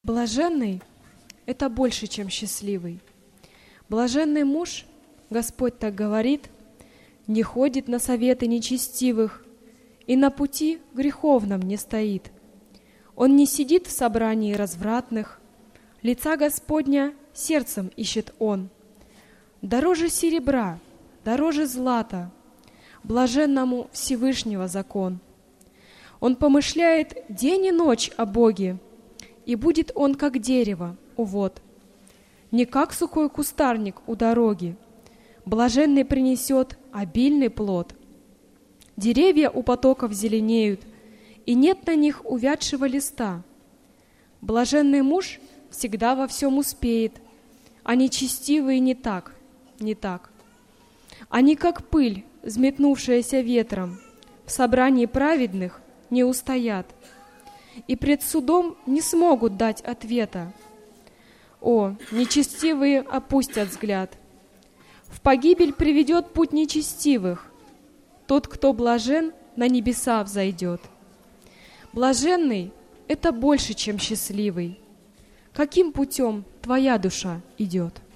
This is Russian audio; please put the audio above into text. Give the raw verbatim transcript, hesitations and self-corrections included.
Блаженный — это больше, чем счастливый. Блаженный муж, Господь так говорит, не ходит на советы нечестивых и на пути греховном не стоит. Он не сидит в собрании развратных, лица Господня сердцем ищет он. Дороже серебра, дороже злата, блаженному Всевышнего закон. Он помышляет день и ночь о Боге, и будет он, как дерево, у вод, не как сухой кустарник у дороги. Блаженный принесет обильный плод. Деревья у потоков зеленеют, и нет на них увядшего листа. Блаженный муж всегда во всем успеет, а нечестивые не так, не так. Они, как пыль, взметнувшаяся ветром, в собрании праведных не устоят, и пред судом не смогут дать ответа. О, нечестивые опустят взгляд. В погибель приведет путь нечестивых. Тот, кто блажен, на небеса взойдет. Блаженный — это больше, чем счастливый. Каким путем твоя душа идет?